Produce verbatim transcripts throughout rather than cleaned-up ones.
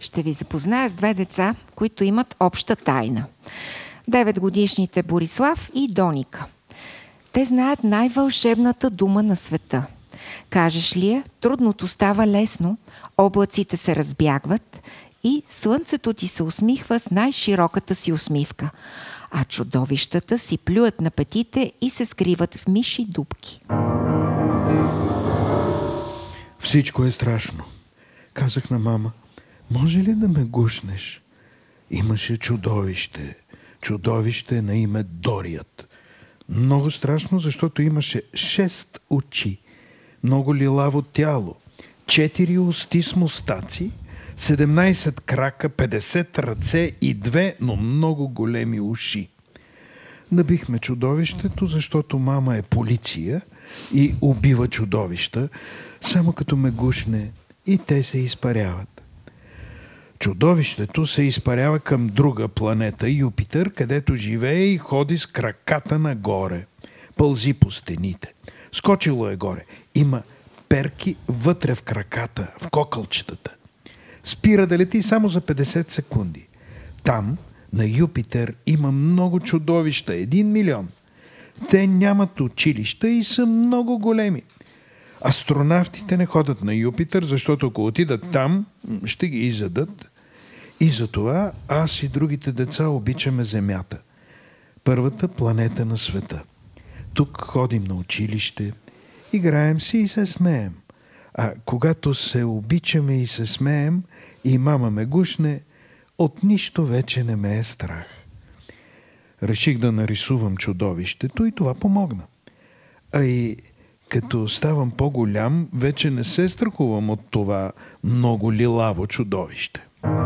Ще ви запозная с две деца, които имат обща тайна. Деветгодишните Борислав и Доника. Те знаят най-вълшебната дума на света. Кажеш ли я, трудното става лесно, облаците се разбягват и слънцето ти се усмихва с най-широката си усмивка, а чудовищата си плюят на петите и се скриват в миши дупки. Всичко е страшно. Казах на мама, може ли да ме гушнеш? Имаше чудовище. Чудовище на име Дорият. Много страшно, защото имаше шест очи, много лилаво тяло, четири усти с мустаци, седемнайсет крака, петдесет ръце и две, но много големи уши. Набихме чудовището, защото мама е полиция и убива чудовища, само като ме гушне и те се изпаряват. Чудовището се изпарява към друга планета, Юпитер, където живее и ходи с краката нагоре. Пълзи по стените. Скочило е горе. Има перки вътре в краката, в кокълчетата. Спира да лети само за петдесет секунди. Там, на Юпитер, има много чудовища, един милион. Те нямат училища и са много големи. Астронавтите не ходят на Юпитер, защото ако отидат там, ще ги изядат. И затова аз и другите деца обичаме Земята. Първата планета на света. Тук ходим на училище, играем си и се смеем. А когато се обичаме и се смеем и мама ме гушне, от нищо вече не ме е страх. Реших да нарисувам чудовището и това помогна. А и като ставам по-голям, вече не се страхувам от това много лилаво чудовище.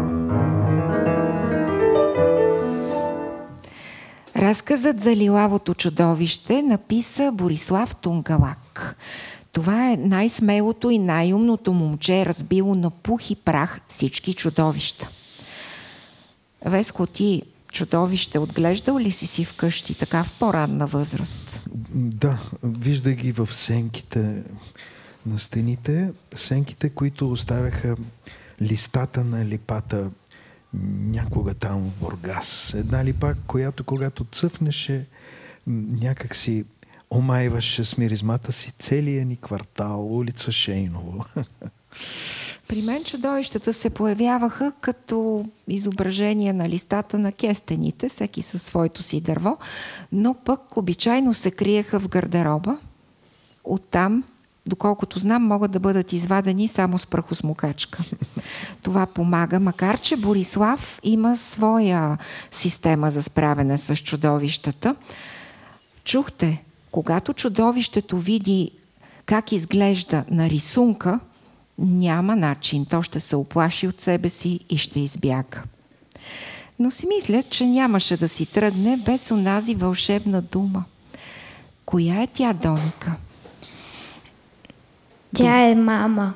Разказът за лилавото чудовище написа Борислав Тунгалак. Това е най-смелото и най-умното момче, разбило на пух и прах всички чудовища. Веско, ти чудовище отглеждал ли си си вкъщи така в по-ранна възраст? Да, виждах ги в сенките на стените. Сенките, които оставяха листата на липата някога там в Бургас. Една липа, която когато цъфнеше, някак си омайваше с миризмата си целия ни квартал, улица Шейново. При мен чудовищата се появяваха като изображение на листата на кестените, всеки със своето си дърво, но пък обичайно се криеха в гардероба. Оттам, доколкото знам, могат да бъдат извадени само с прахосмокачка. Това помага, макар че Борислав има своя система за справяне с чудовищата. Чухте, когато чудовището види как изглежда на рисунка, няма начин. То ще се оплаши от себе си и ще избяга. Но си мисля, че нямаше да си тръгне без онази вълшебна дума. Коя е тя, Доника? Тя е мама.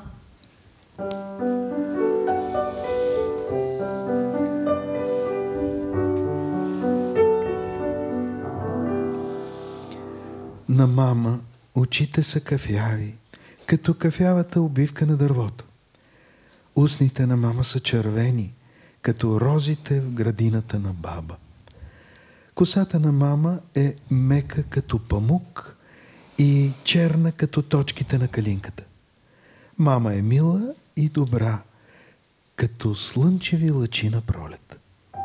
На мама очите са кафяви, като кафявата обивка на дървото. Устните на мама са червени, като розите в градината на баба. Косата на мама е мека като памук и черна като точките на калинката. Мама е мила и добра, като слънчеви лъчи на пролет.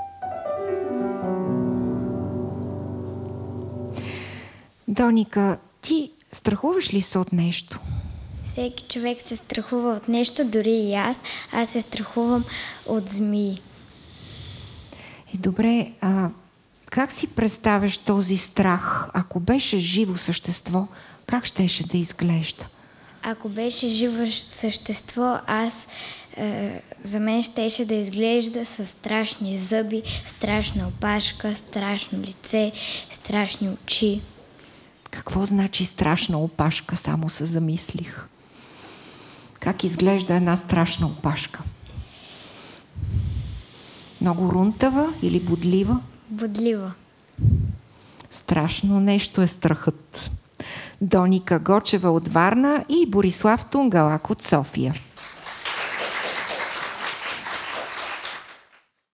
Доника, ти страхуваш ли се от нещо? Всеки човек се страхува от нещо, дори и аз. Аз се страхувам от змии. И добре, а как си представяш този страх? Ако беше живо същество, как щеше да изглежда? Ако беше живо същество, аз е, за мен щеше да изглежда със страшни зъби, страшна опашка, страшно лице, страшни очи. Какво значи страшна опашка? Само се замислих. Как изглежда една страшна опашка? Много рунтава или бодлива? Бодлива. Страшно нещо е страхът. Доника Гочева от Варна и Борислав Тунгалак от София.